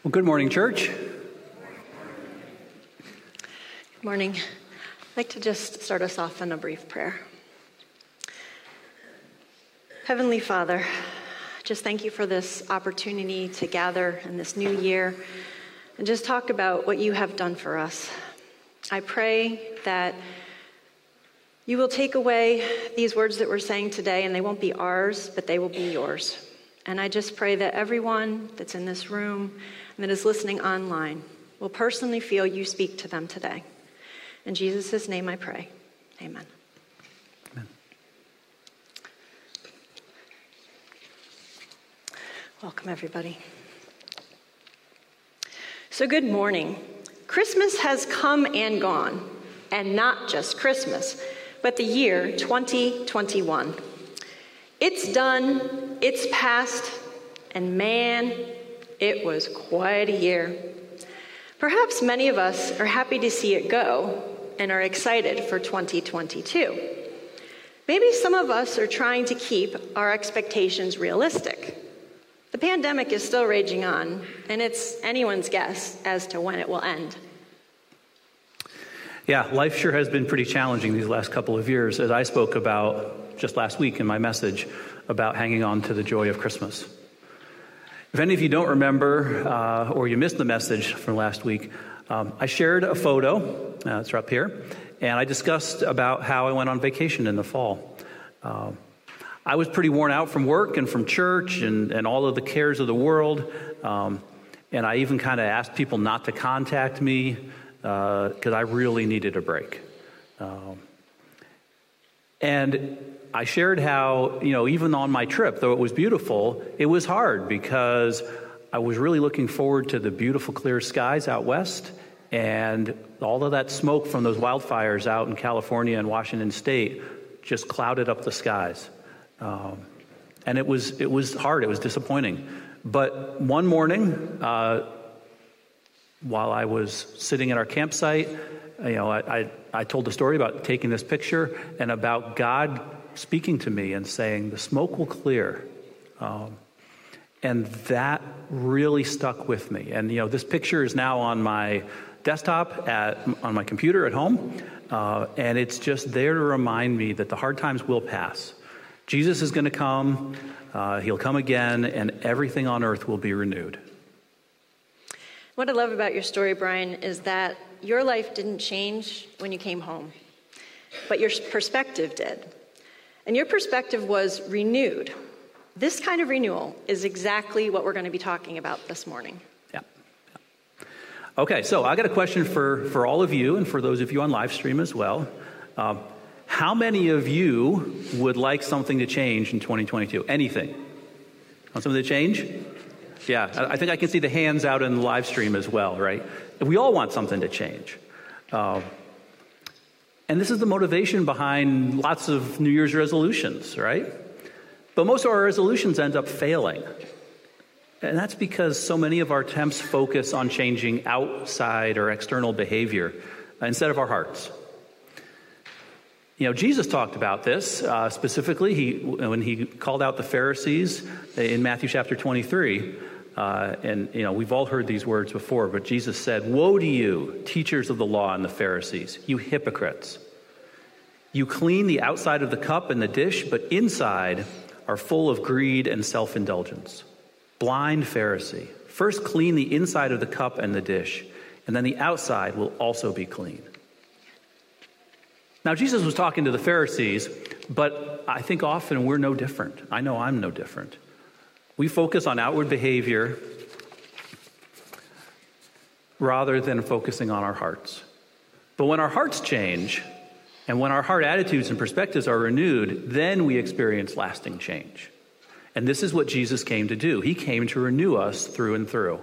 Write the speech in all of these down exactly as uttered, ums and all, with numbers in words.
Well, good morning, church. Good morning. I'd like to just start us off in a brief prayer. Heavenly Father, just thank you for this opportunity to gather in this new year and just talk about what you have done for us. I pray that you will take away these words that we're saying today, and they won't be ours, but they will be yours. And I just pray that everyone that's in this room and that is listening online will personally feel you speak to them today. In Jesus' name I pray. Amen. Amen. Welcome, everybody. So good morning. Christmas has come and gone, and not just Christmas, but the year twenty twenty-one. It's done, it's past, and man, it was quite a year. Perhaps many of us are happy to see it go and are excited for twenty twenty-two. Maybe some of us are trying to keep our expectations realistic. The pandemic is still raging on, and it's anyone's guess as to when it will end. Yeah, life sure has been pretty challenging these last couple of years, as I spoke about just last week in my message about hanging on to the joy of Christmas. If any of you don't remember, uh, or you missed the message from last week, um, I shared a photo, uh, it's up here, and I discussed about how I went on vacation in the fall. Uh, I was pretty worn out from work and from church and, and all of the cares of the world, um, and I even kind of asked people not to contact me because uh, I really needed a break. Um, and I shared how, you know, even on my trip, though it was beautiful, it was hard because I was really looking forward to the beautiful clear skies out west, and all of that smoke from those wildfires out in California and Washington State just clouded up the skies. Um, and it was it was hard, it was disappointing. But one morning, uh, while I was sitting at our campsite, you know, I, I, I told the story about taking this picture and about God speaking to me and saying, the smoke will clear. Um, and that really stuck with me. And, you know, this picture is now on my desktop, at on my computer at home. Uh, and it's just there to remind me that the hard times will pass. Jesus is going to come. Uh, he'll come again, and everything on earth will be renewed. What I love about your story, Brian, is that your life didn't change when you came home, but your perspective did. And your perspective was renewed. This kind of renewal is exactly what we're going to be talking about this morning. Yeah. yeah. Okay, so I got a question for, for all of you and for those of you on live stream as well. Um, how many of you would like something to change in twenty twenty-two? Anything? Want something to change? Yeah, I think I can see the hands out in the live stream as well, right? We all want something to change. Um, and this is the motivation behind lots of New Year's resolutions, right? But most of our resolutions end up failing. And that's because so many of our attempts focus on changing outside or external behavior instead of our hearts. You know, Jesus talked about this uh, specifically he, when he called out the Pharisees in Matthew chapter twenty-three. Uh, and, you know, we've all heard these words before, but Jesus said, "Woe to you, teachers of the law and the Pharisees, you hypocrites! You clean the outside of the cup and the dish, but inside are full of greed and self-indulgence. Blind Pharisee, first clean the inside of the cup and the dish, and then the outside will also be clean." Now, Jesus was talking to the Pharisees, but I think often we're no different. I know I'm no different. We focus on outward behavior rather than focusing on our hearts. But when our hearts change, and when our heart attitudes and perspectives are renewed, then we experience lasting change. And this is what Jesus came to do. He came to renew us through and through.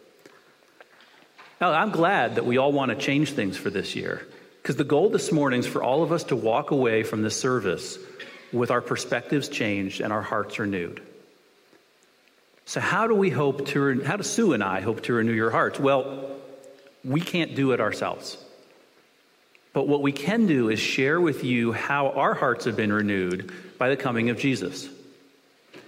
Now, I'm glad that we all want to change things for this year, because the goal this morning is for all of us to walk away from this service with our perspectives changed and our hearts renewed. So how do we hope to, how do Sue and I hope to renew your hearts? Well, we can't do it ourselves. But what we can do is share with you how our hearts have been renewed by the coming of Jesus.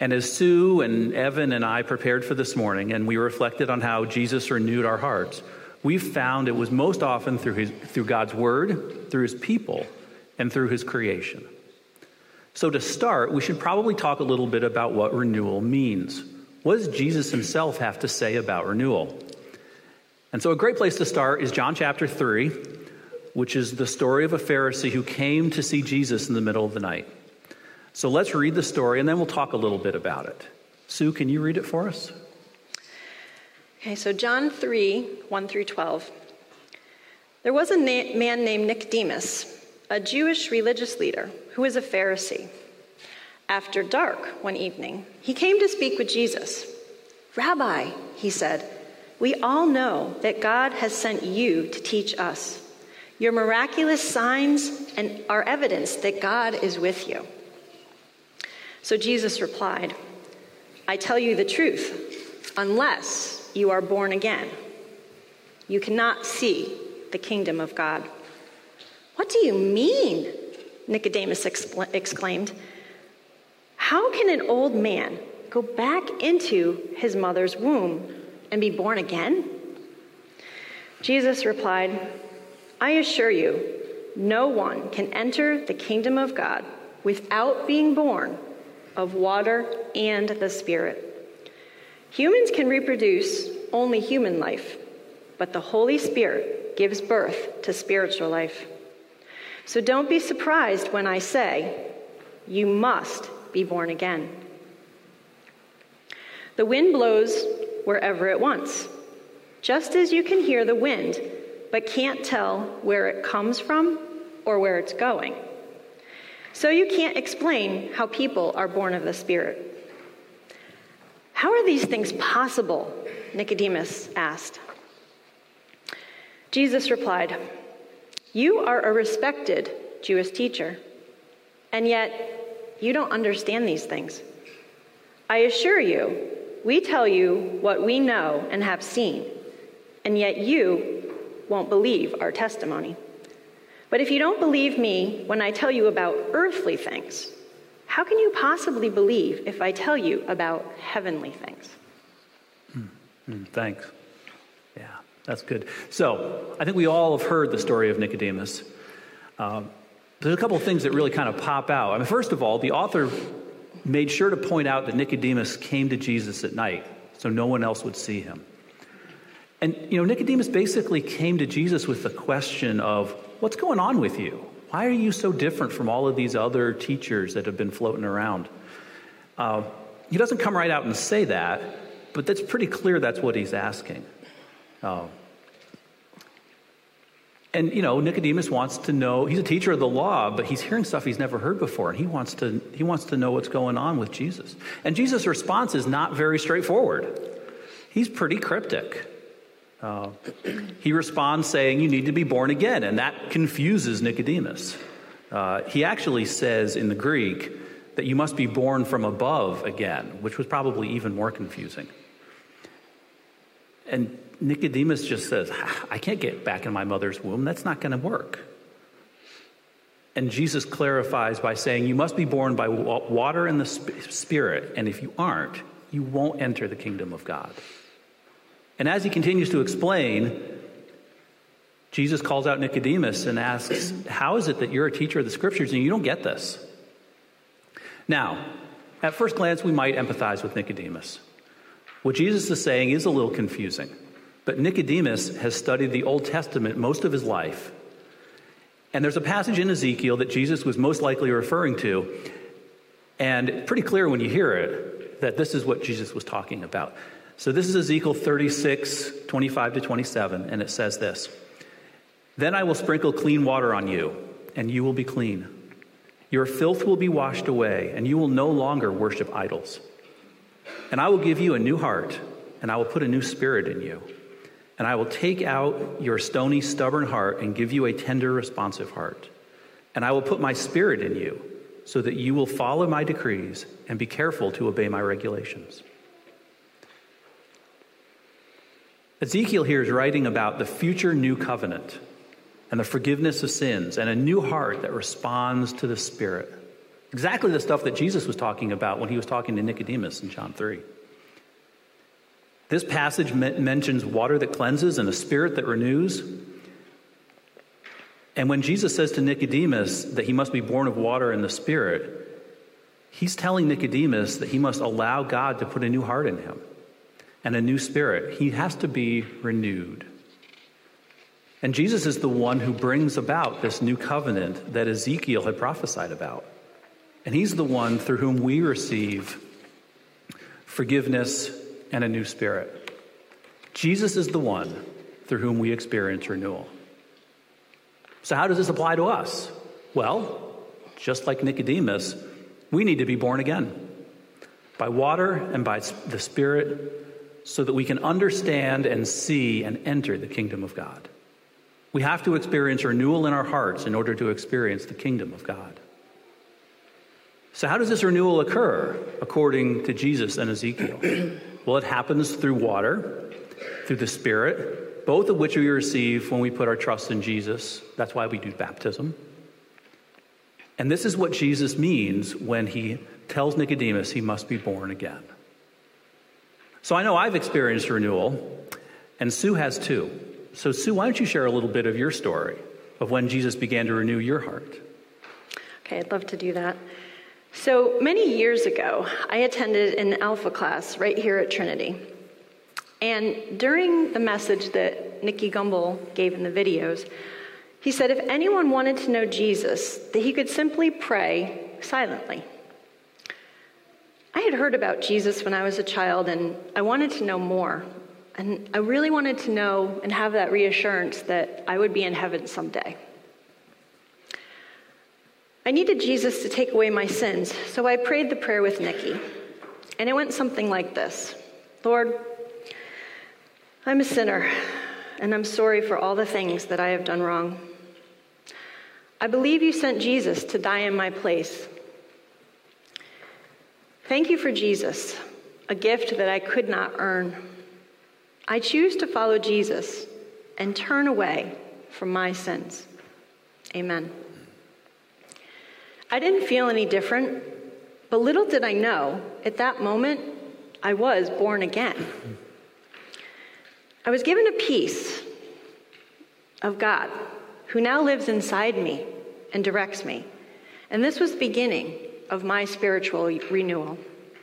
And as Sue and Evan and I prepared for this morning and we reflected on how Jesus renewed our hearts, we found it was most often through his, through God's word, through his people, and through his creation. So to start, we should probably talk a little bit about what renewal means. What does Jesus himself have to say about renewal? And so a great place to start is John chapter three, which is the story of a Pharisee who came to see Jesus in the middle of the night. So let's read the story, and then we'll talk a little bit about it. Sue, can you read it for us? Okay, so John three, one through twelve. There was a na- man named Nicodemus, a Jewish religious leader who was a Pharisee. After dark one evening, he came to speak with Jesus. "Rabbi," he said, "we all know that God has sent you to teach us. Your miraculous signs and are evidence that God is with you." So Jesus replied, "I tell you the truth, unless you are born again, you cannot see the kingdom of God." "What do you mean?" Nicodemus excla- exclaimed. "How can an old man go back into his mother's womb and be born again?" Jesus replied, "I assure you, no one can enter the kingdom of God without being born of water and the Spirit. Humans can reproduce only human life, but the Holy Spirit gives birth to spiritual life. So don't be surprised when I say, you must be born again. The wind blows wherever it wants, just as you can hear the wind, but can't tell where it comes from or where it's going. So you can't explain how people are born of the Spirit." "How are these things possible?" Nicodemus asked. Jesus replied, "You are a respected Jewish teacher, and yet you don't understand these things. I assure you, we tell you what we know and have seen, and yet you won't believe our testimony. But if you don't believe me when I tell you about earthly things, how can you possibly believe if I tell you about heavenly things?" Mm, mm, thanks. Yeah, that's good. So I think we all have heard the story of Nicodemus. Um, there's a couple of things that really kind of pop out. I mean, first of all, the author made sure to point out that Nicodemus came to Jesus at night, so no one else would see him. And, you know, Nicodemus basically came to Jesus with the question of, what's going on with you? Why are you so different from all of these other teachers that have been floating around? Uh, he doesn't come right out and say that, but that's pretty clear that's what he's asking. Uh, and, you know, Nicodemus wants to know, he's a teacher of the law, but he's hearing stuff he's never heard before, and he wants to, he wants to know what's going on with Jesus. And Jesus' response is not very straightforward. He's pretty cryptic. Uh, he responds saying, you need to be born again, and that confuses Nicodemus. Uh, he actually says in the Greek that you must be born from above again, which was probably even more confusing. And Nicodemus just says, I can't get back in my mother's womb. That's not going to work. And Jesus clarifies by saying, you must be born by water and the Spirit, and if you aren't, you won't enter the kingdom of God. And as he continues to explain, Jesus calls out Nicodemus and asks, how is it that you're a teacher of the scriptures and you don't get this? Now, at first glance, we might empathize with Nicodemus. What Jesus is saying is a little confusing, but Nicodemus has studied the Old Testament most of his life. And there's a passage in Ezekiel that Jesus was most likely referring to, and pretty clear when you hear it that this is what Jesus was talking about. So this is Ezekiel thirty-six, twenty-five to twenty-seven, and it says this. Then I will sprinkle clean water on you, and you will be clean. Your filth will be washed away, and you will no longer worship idols. And I will give you a new heart, and I will put a new spirit in you. And I will take out your stony, stubborn heart and give you a tender, responsive heart. And I will put my spirit in you, so that you will follow my decrees and be careful to obey my regulations. Ezekiel here is writing about the future new covenant and the forgiveness of sins and a new heart that responds to the Spirit. Exactly the stuff that Jesus was talking about when he was talking to Nicodemus in John three. This passage mentions water that cleanses and a spirit that renews. And when Jesus says to Nicodemus that he must be born of water and the Spirit, he's telling Nicodemus that he must allow God to put a new heart in him and a new spirit. He has to be renewed. And Jesus is the one who brings about this new covenant that Ezekiel had prophesied about. And he's the one through whom we receive forgiveness and a new spirit. Jesus is the one through whom we experience renewal. So how does this apply to us? Well, just like Nicodemus, we need to be born again by water and by the Spirit so that we can understand and see and enter the kingdom of God. We have to experience renewal in our hearts in order to experience the kingdom of God. So how does this renewal occur according to Jesus and Ezekiel? Well, it happens through water, through the Spirit, both of which we receive when we put our trust in Jesus. That's why we do baptism. And this is what Jesus means when he tells Nicodemus he must be born again. So I know I've experienced renewal, and Sue has too. So Sue, why don't you share a little bit of your story of when Jesus began to renew your heart? Okay, I'd love to do that. So many years ago, I attended an Alpha class right here at Trinity. And during the message that Nicky Gumbel gave in the videos, he said if anyone wanted to know Jesus, that he could simply pray silently. I had heard about Jesus when I was a child, and I wanted to know more. And I really wanted to know and have that reassurance that I would be in heaven someday. I needed Jesus to take away my sins, so I prayed the prayer with Nicky. And it went something like this. Lord, I'm a sinner, and I'm sorry for all the things that I have done wrong. I believe you sent Jesus to die in my place. Thank you for Jesus, a gift that I could not earn. I choose to follow Jesus and turn away from my sins. Amen. I didn't feel any different, but little did I know, at that moment, I was born again. I was given a peace of God, who now lives inside me and directs me. And this was the beginning of my spiritual renewal.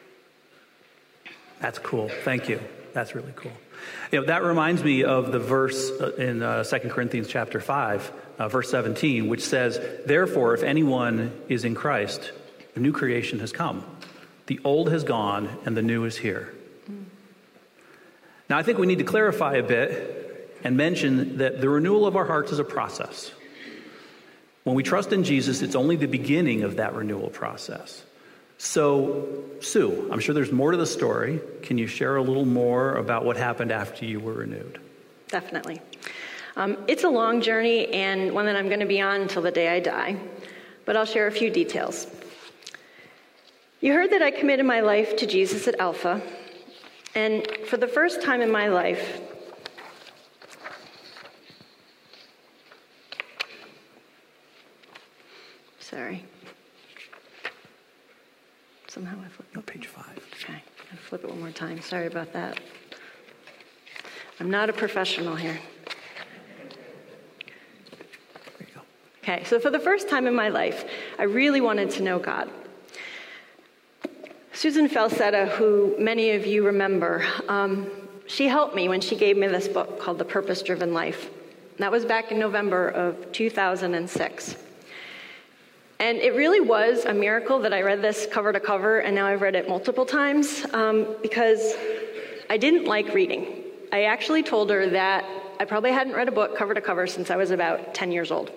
That's cool. Thank you. That's really cool. You know, that reminds me of the verse in uh, Second Corinthians chapter five, uh, verse seventeen, which says, therefore, if anyone is in Christ, the new creation has come. The old has gone and the new is here. Mm. Now, I think we need to clarify a bit and mention that the renewal of our hearts is a process. When we trust in Jesus, it's only the beginning of that renewal process. So, Sue, I'm sure there's more to the story. Can you share a little more about what happened after you were renewed? Definitely. Um, it's a long journey and one that I'm going to be on until the day I die, but I'll share a few details. You heard that I committed my life to Jesus at Alpha, and for the first time in my life, sorry. Somehow I flipped No, page five. Okay, I'll flip it one more time. Sorry about that. I'm not a professional here. There you go. Okay, so for the first time in my life, I really wanted to know God. Susan Falsetta, who many of you remember, um, she helped me when she gave me this book called The Purpose-Driven Life. And that was back in November of two thousand six. And it really was a miracle that I read this cover to cover, and now I've read it multiple times, um, because I didn't like reading. I actually told her that I probably hadn't read a book cover to cover since I was about ten years old.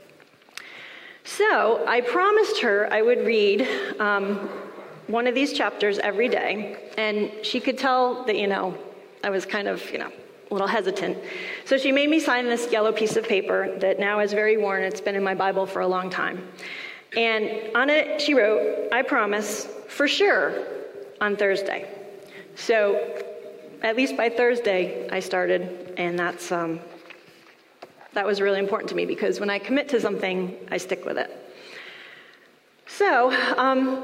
So I promised her I would read um, one of these chapters every day, and she could tell that, you know, I was kind of, you know, a little hesitant. So she made me sign this yellow piece of paper that now is very worn. It's been in my Bible for a long time. And on it, she wrote, I promise, for sure, on Thursday. So at least by Thursday, I started, and that's um, that was really important to me, because when I commit to something, I stick with it. So, um,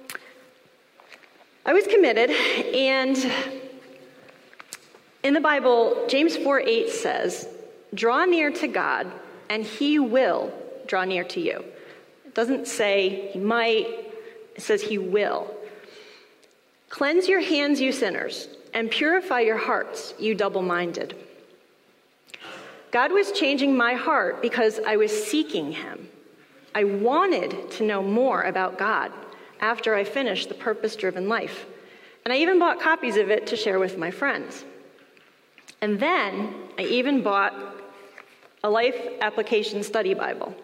I was committed, and in the Bible, James four eight says, "Draw near to God, and he will draw near to you." It doesn't say he might, it says he will. "Cleanse your hands, you sinners, and purify your hearts, you double-minded." God was changing my heart because I was seeking him. I wanted to know more about God after I finished The Purpose-Driven Life. And I even bought copies of it to share with my friends. And then I even bought a Life Application Study Bible.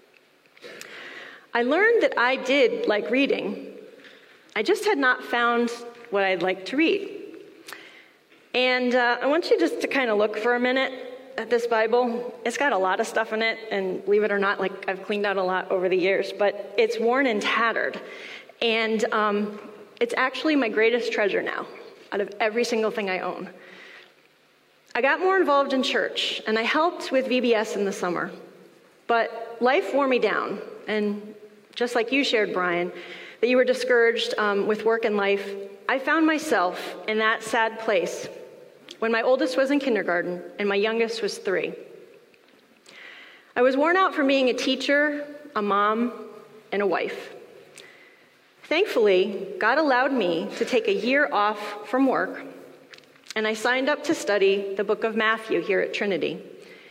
I learned that I did like reading. I just had not found what I'd like to read. And uh, I want you just to kind of look for a minute at this Bible. It's got a lot of stuff in it, and believe it or not, like I've cleaned out a lot over the years, but it's worn and tattered. And um, it's actually my greatest treasure now, out of every single thing I own. I got more involved in church, and I helped with V B S in the summer. But life wore me down, and just like you shared, Brian, that you were discouraged um, with work and life, I found myself in that sad place when my oldest was in kindergarten and my youngest was three. I was worn out from being a teacher, a mom, and a wife. Thankfully, God allowed me to take a year off from work, and I signed up to study the book of Matthew here at Trinity.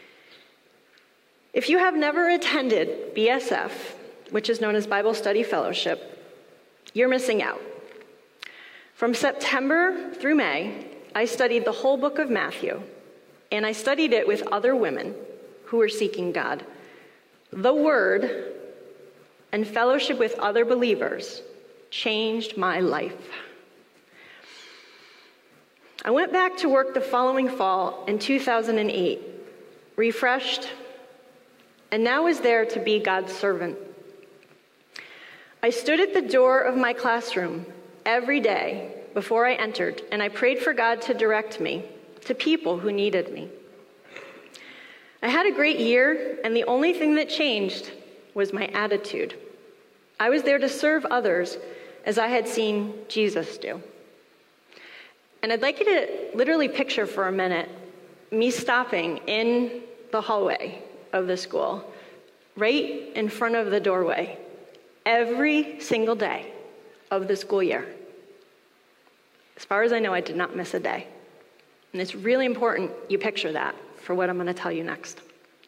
If you have never attended B S F, which is known as Bible Study Fellowship, you're missing out. From September through May, I studied the whole book of Matthew, and I studied it with other women who were seeking God. The Word and fellowship with other believers changed my life. I went back to work the following fall in two thousand eight, refreshed, and now was there to be God's servant. I stood at the door of my classroom every day before I entered, and I prayed for God to direct me to people who needed me. I had a great year, and the only thing that changed was my attitude. I was there to serve others as I had seen Jesus do. And I'd like you to literally picture for a minute me stopping in the hallway of the school, right in front of the doorway, every single day of the school year. As far as I know, I did not miss a day. And it's really important you picture that for what I'm going to tell you next.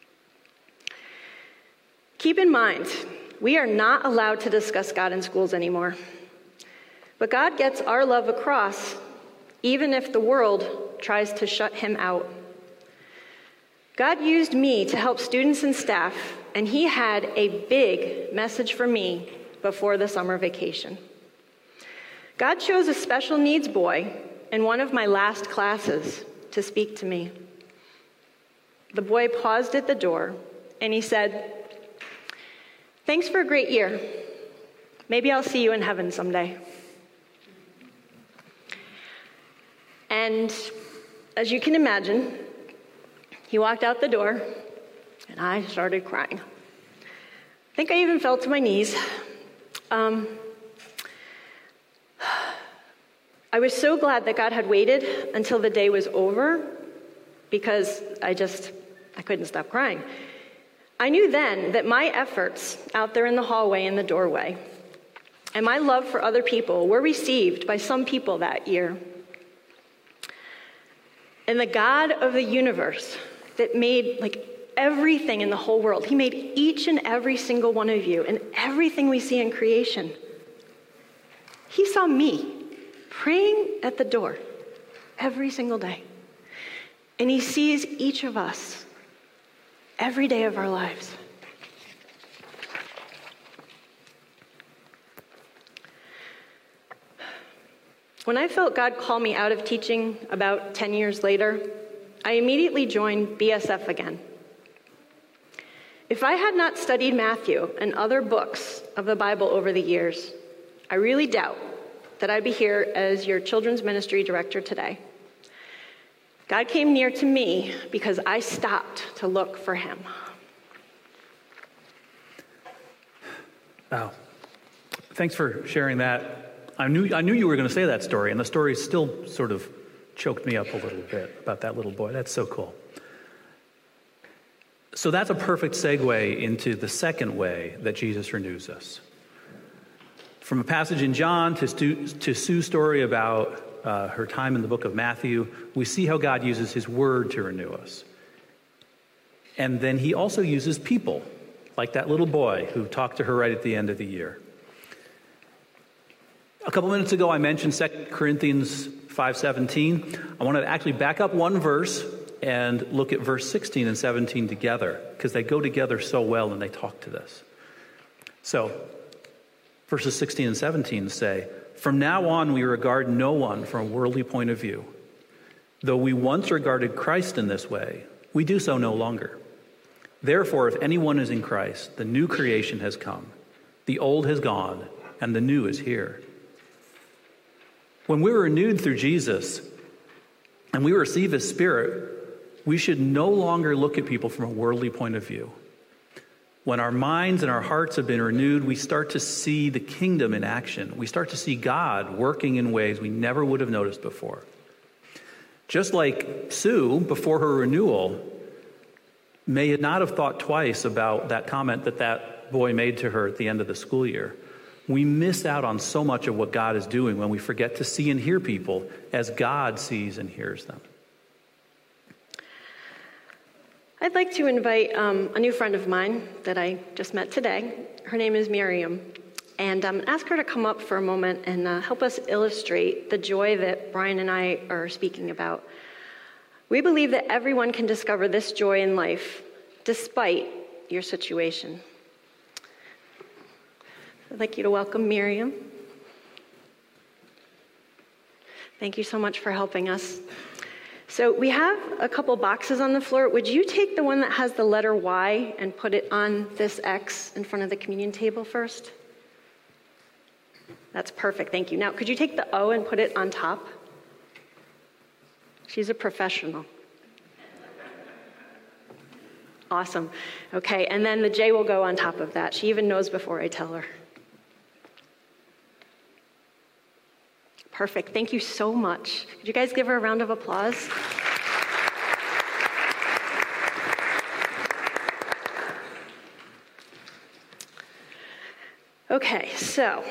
Keep in mind, we are not allowed to discuss God in schools anymore. But God gets our love across, even if the world tries to shut him out. God used me to help students and staff, and he had a big message for me before the summer vacation. God chose a special needs boy in one of my last classes to speak to me. The boy paused at the door, and he said, "Thanks for a great year. Maybe I'll see you in heaven someday." And as you can imagine, he walked out the door, and I started crying. I think I even fell to my knees. Um, I was so glad that God had waited until the day was over, because I just, I couldn't stop crying. I knew then that my efforts out there in the hallway and the doorway and my love for other people were received by some people that year. And the God of the universe that made like everything in the whole world, he made each and every single one of you and everything we see in creation. He saw me praying at the door every single day. And he sees each of us every day of our lives. When I felt God call me out of teaching about ten years later, I immediately joined B S F again. If I had not studied Matthew and other books of the Bible over the years, I really doubt that I'd be here as your children's ministry director today. God came near to me because I stopped to look for him. Wow. thanks for sharing that. I knew I knew you were going to say that story, and the story still sort of choked me up a little bit about that little boy. That's so cool. So that's a perfect segue into the second way that Jesus renews us. From a passage in John to, Stu, to Sue's story about uh, her time in the book of Matthew, we see how God uses his word to renew us. And then he also uses people, like that little boy who talked to her right at the end of the year. A couple minutes ago, I mentioned Second Corinthians five seventeen. I want to actually back up one verse and look at verse sixteen and seventeen together, because they go together so well and they talk to this. So, verses sixteen and seventeen say, "From now on we regard no one from a worldly point of view. Though we once regarded Christ in this way, we do so no longer. Therefore, if anyone is in Christ, the new creation has come. The old has gone, and the new is here." When we're renewed through Jesus, and we receive his Spirit, we should no longer look at people from a worldly point of view. When our minds and our hearts have been renewed, we start to see the kingdom in action. We start to see God working in ways we never would have noticed before. Just like Sue, before her renewal, may not have thought twice about that comment that that boy made to her at the end of the school year. We miss out on so much of what God is doing when we forget to see and hear people as God sees and hears them. I'd like to invite um, a new friend of mine that I just met today. Her name is Miriam. And um, ask her to come up for a moment and uh, help us illustrate the joy that Brian and I are speaking about. We believe that everyone can discover this joy in life, despite your situation. I'd like you to welcome Miriam. Thank you so much for helping us. So we have a couple boxes on the floor. Would you take the one that has the letter Y and put it on this X in front of the communion table first? That's perfect, thank you. Now, could you take the O and put it on top? She's a professional. Awesome. Okay, and then the J will go on top of that. She even knows before I tell her. Perfect. Thank you so much. Could you guys give her a round of applause? Okay, so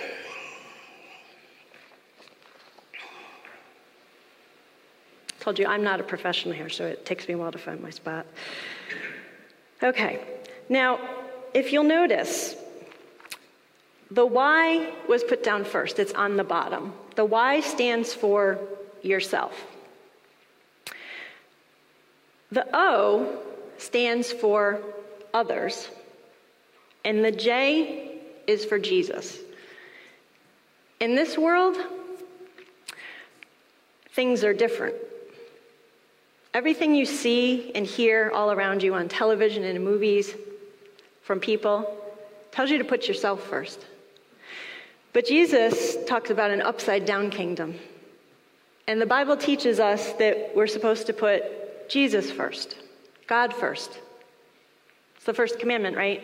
told you I'm not a professional here, so it takes me a while to find my spot. Okay, now if you'll notice, the Y was put down first. It's on the bottom. The Y stands for yourself. The O stands for others. And the J is for Jesus. In this world, things are different. Everything you see and hear all around you on television and in movies from people tells you to put yourself first. But Jesus talks about an upside-down kingdom. And the Bible teaches us that we're supposed to put Jesus first, God first. It's the first commandment, right?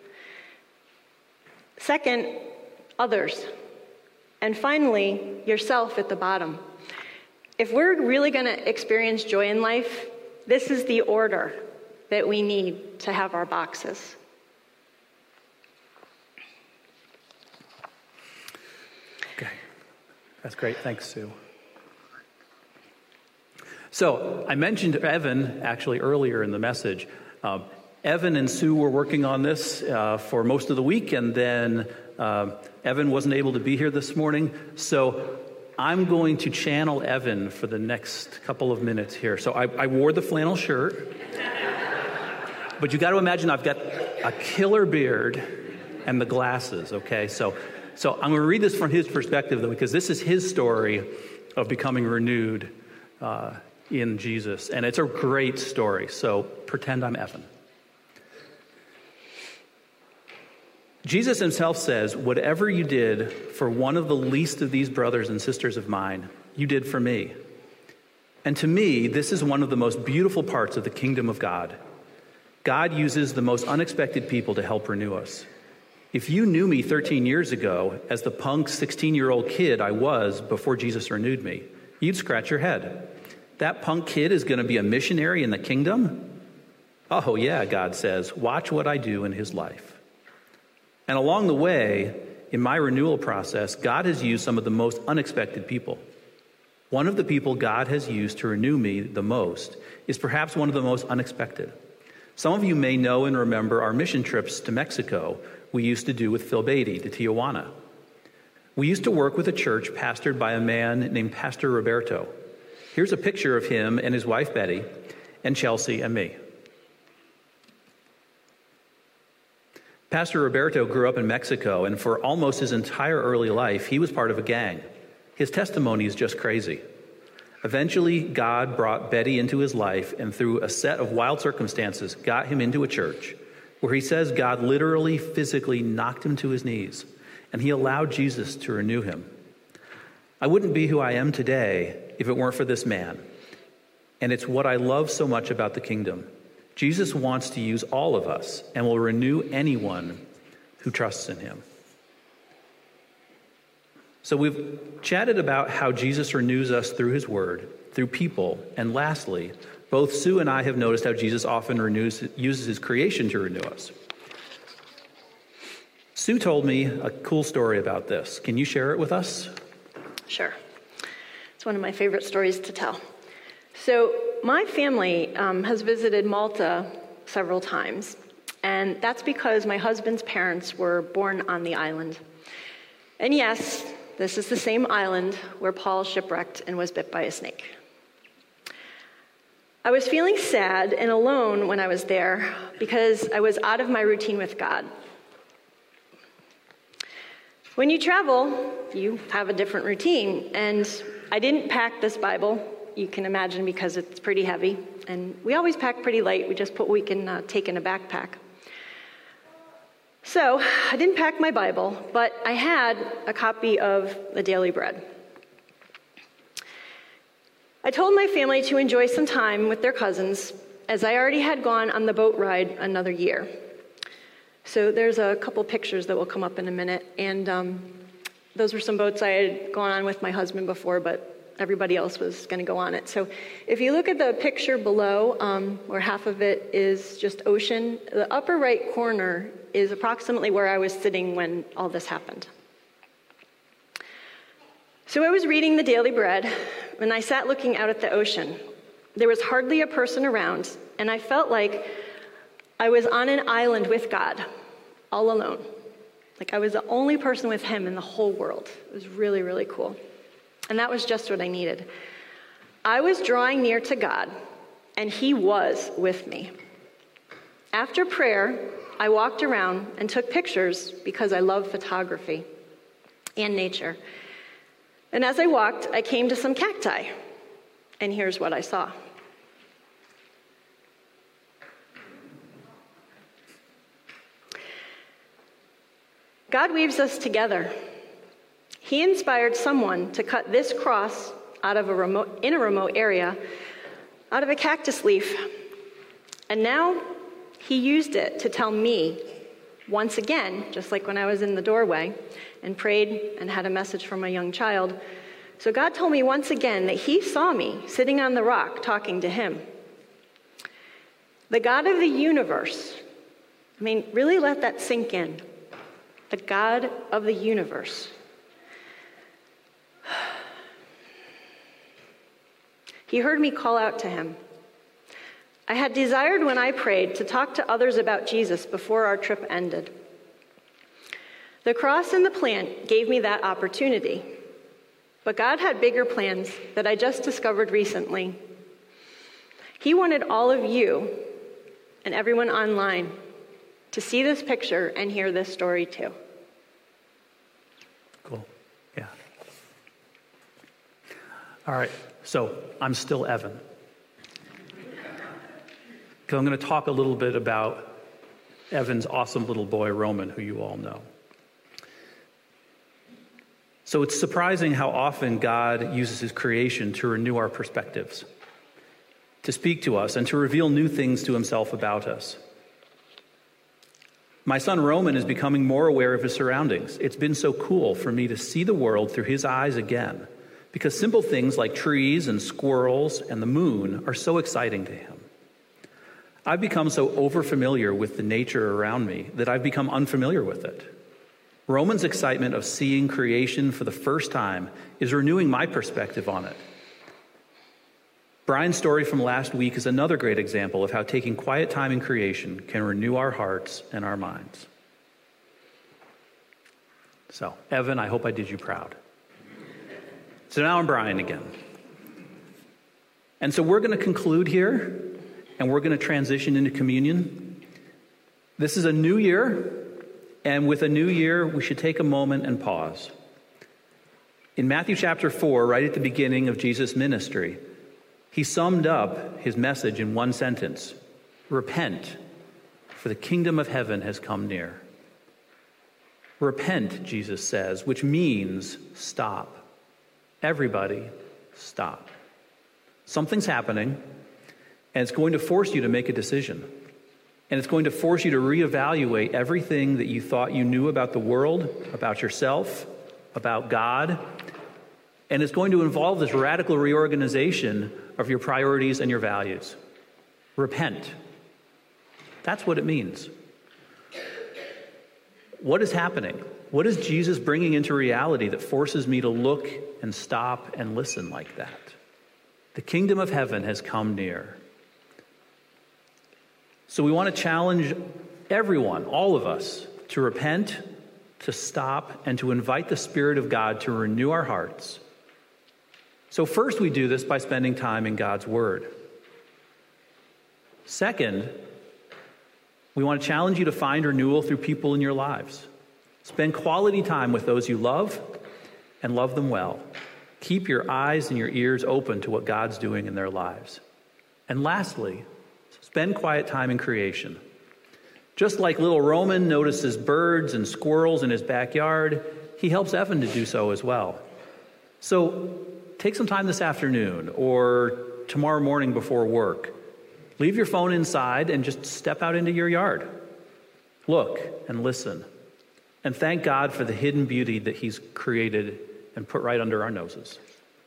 Second, others. And finally, yourself at the bottom. If we're really going to experience joy in life, this is the order that we need to have our boxes. Okay, that's great. Thanks, Sue. So I mentioned Evan actually earlier in the message. Um, Evan and Sue were working on this uh, for most of the week, and then uh, Evan wasn't able to be here this morning. So I'm going to channel Evan for the next couple of minutes here. So I, I wore the flannel shirt, but you got to imagine I've got a killer beard and the glasses, okay? So, so I'm going to read this from his perspective, though, because this is his story of becoming renewed uh, in Jesus. And it's a great story, so pretend I'm Evan. Jesus himself says, "Whatever you did for one of the least of these brothers and sisters of mine, you did for me." And to me, this is one of the most beautiful parts of the kingdom of God. God uses the most unexpected people to help renew us. If you knew me thirteen years ago as the punk sixteen-year-old kid I was before Jesus renewed me, you'd scratch your head. That punk kid is going to be a missionary in the kingdom? Oh, yeah, God says, watch what I do in his life. And along the way, in my renewal process, God has used some of the most unexpected people. One of the people God has used to renew me the most is perhaps one of the most unexpected. Some of you may know and remember our mission trips to Mexico we used to do with Phil Beatty to Tijuana. We used to work with a church pastored by a man named Pastor Roberto. Here's a picture of him and his wife Betty and Chelsea and me. Pastor Roberto grew up in Mexico, and for almost his entire early life, he was part of a gang. His testimony is just crazy. Eventually, God brought Betty into his life, and through a set of wild circumstances, got him into a church where he says God literally, physically knocked him to his knees, and he allowed Jesus to renew him. I wouldn't be who I am today if it weren't for this man, and it's what I love so much about the kingdom. Jesus wants to use all of us and will renew anyone who trusts in him. So we've chatted about how Jesus renews us through his word, through people, and lastly, both Sue and I have noticed how Jesus often renews, uses his creation to renew us. Sue told me a cool story about this. Can you share it with us? Sure. It's one of my favorite stories to tell. So my family um, has visited Malta several times, and that's because my husband's parents were born on the island. And yes, this is the same island where Paul shipwrecked and was bit by a snake. I was feeling sad and alone when I was there because I was out of my routine with God. When you travel, you have a different routine, and I didn't pack this Bible. You can imagine, because it's pretty heavy. And we always pack pretty light. We just put what we can uh, take in a backpack. So I didn't pack my Bible, but I had a copy of the Daily Bread. I told my family to enjoy some time with their cousins, as I already had gone on the boat ride another year. So there's a couple pictures that will come up in a minute. And um, those were some boats I had gone on with my husband before, but everybody else was going to go on it. So if you look at the picture below, um, where half of it is just ocean, the upper right corner is approximately where I was sitting when all this happened. So I was reading the Daily Bread, and I sat looking out at the ocean. There was hardly a person around, and I felt like I was on an island with God, all alone. Like I was the only person with him in the whole world. It was really, really cool. And that was just what I needed. I was drawing near to God, and he was with me. After prayer, I walked around and took pictures because I love photography and nature. And as I walked, I came to some cacti, and here's what I saw. God weaves us together. He inspired someone to cut this cross out of a remote, in a remote area, out of a cactus leaf. And now he used it to tell me, once again, just like when I was in the doorway and prayed and had a message from a young child. So God told me once again that he saw me sitting on the rock talking to him. The God of the universe, I mean, really let that sink in. The God of the universe. He heard me call out to him. I had desired when I prayed to talk to others about Jesus before our trip ended. The cross and the plant gave me that opportunity. But God had bigger plans that I just discovered recently. He wanted all of you and everyone online to see this picture and hear this story too. Cool. Yeah. All right. So I'm still Evan. Because I'm going to talk a little bit about Evan's awesome little boy, Roman, who you all know. So it's surprising how often God uses his creation to renew our perspectives, to speak to us, and to reveal new things to himself about us. My son Roman is becoming more aware of his surroundings. It's been so cool for me to see the world through his eyes again, because simple things like trees and squirrels and the moon are so exciting to him. I've become so overfamiliar with the nature around me that I've become unfamiliar with it. Roman's excitement of seeing creation for the first time is renewing my perspective on it. Brian's story from last week is another great example of how taking quiet time in creation can renew our hearts and our minds. So, Evan, I hope I did you proud. So now I'm Brian again. And so we're going to conclude here, and we're going to transition into communion. This is a new year, and with a new year, we should take a moment and pause. In Matthew chapter four, right at the beginning of Jesus' ministry, he summed up his message in one sentence: repent, for the kingdom of heaven has come near. Repent, Jesus says, which means stop. Everybody, stop. Something's happening, and it's going to force you to make a decision. And it's going to force you to reevaluate everything that you thought you knew about the world, about yourself, about God. And it's going to involve this radical reorganization of your priorities and your values. Repent. That's what it means. What is happening? What is Jesus bringing into reality that forces me to look and stop and listen like that? The kingdom of heaven has come near. So we want to challenge everyone, all of us, to repent, to stop, and to invite the Spirit of God to renew our hearts. So first, we do this by spending time in God's Word. Second, we want to challenge you to find renewal through people in your lives. Spend quality time with those you love and love them well. Keep your eyes and your ears open to what God's doing in their lives. And lastly, spend quiet time in creation. Just like little Roman notices birds and squirrels in his backyard, he helps Evan to do so as well. So take some time this afternoon or tomorrow morning before work. Leave your phone inside and just step out into your yard. Look and listen. And thank God for the hidden beauty that he's created and put right under our noses.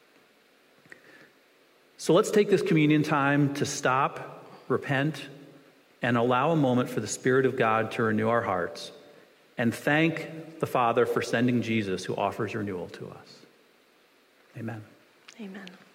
So let's take this communion time to stop, repent, and allow a moment for the Spirit of God to renew our hearts. And thank the Father for sending Jesus, who offers renewal to us. Amen. Amen.